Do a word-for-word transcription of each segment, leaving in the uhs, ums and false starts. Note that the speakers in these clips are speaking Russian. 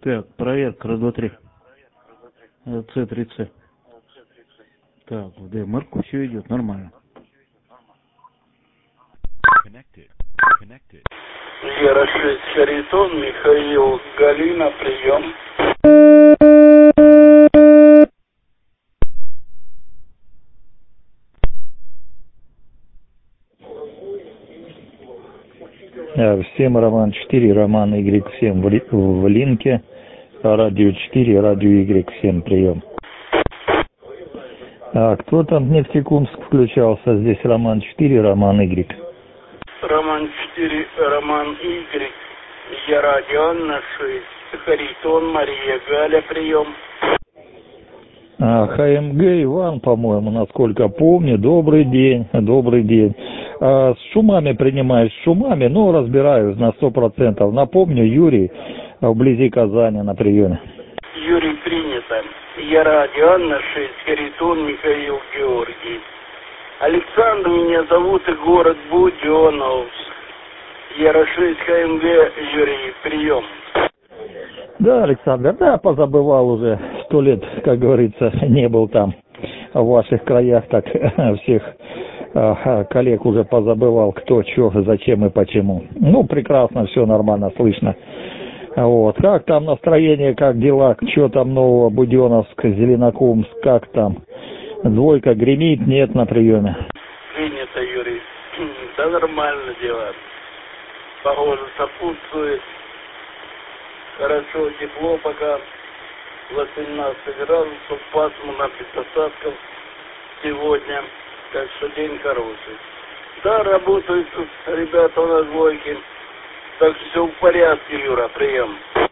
Так, проверка, раз, два, три. С три С. Так, в ДМРку все идет нормально. Яра шесть, Харитон, Михаил, Галина, прием. Всем Роман четыре, Роман Y семь в, ли, в линке, радио четыре, радио Y семь, прием. А кто там в Нефтекумск включался? Здесь Роман четыре, Роман Y. Роман четыре, Роман Y, я радио Анна шесть, Харитон, Мария, Галя, прием. А, ХМГ Иван, по-моему, насколько помню. Добрый день, добрый день. А, с шумами принимаешь, с шумами, ну, разбираюсь на сто процентов. Напомню, Юрий, вблизи Казани на приеме. Юрий, принято. Я радио Анна шесть, Харитон, Михаил, Георгий. Александр меня зовут и город Буденновск. Яра шесть, ХМГ, Юрий, прием. Да, Александр, да, позабывал уже. Сто лет, как говорится, не был там в ваших краях, так всех а, коллег уже позабывал, кто, что, зачем и почему. Ну, прекрасно, все нормально, слышно. Вот, как там настроение, как дела, что там нового, Буденновск, Зеленокумск, как там? Двойка гремит, нет на приеме? Принято, Юрий. Да нормально дела. Погода сопутствует. Хорошо, тепло пока. восемнадцать градусов, пасмурно, без осадков сегодня. Так что день хороший. Да, работают тут ребята у нас двойки. Так что все в порядке, Юра, прием.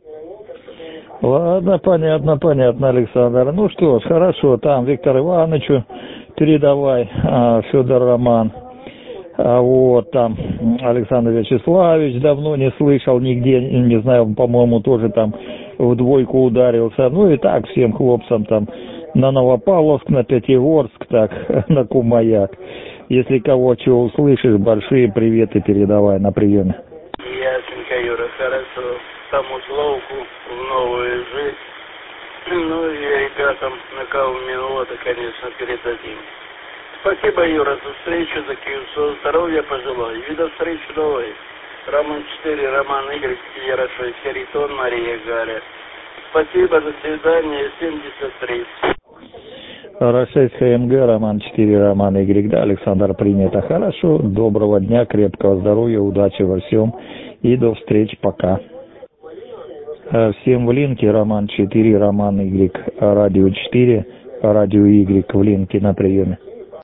Ладно, понятно, понятно, Александр. Ну что ж, хорошо, там Виктор Ивановичу передавай, а, Федор Роман. А вот там Александр Вячеславович давно не слышал нигде, не знаю, по-моему, тоже там в двойку ударился. Ну и так всем хлопцам там на Новопавловск, на Пятигорск, так, на Кумаяк. Если кого чего услышишь, большие приветы передавай на приеме. Ясненько, Юра, хорошо. Там условку в новую жизнь. Ну и ребятам на кого минуты, конечно, передадим. Спасибо, Юра, за встречу, за Киевсо. Здоровья пожелаю. И до встречи новой. Роман четыре, Роман Y, Яра шесть, Харитон, Мария, Галя. Спасибо, до свидания, семьдесят три. Р шесть ХМГ, Роман четыре, Роман Y, да, Александр, принято. Хорошо, доброго дня, крепкого здоровья, удачи во всем и до встречи, пока. Всем в линке, Роман четыре, Роман Y, радио четыре, радио Y в линке на приеме.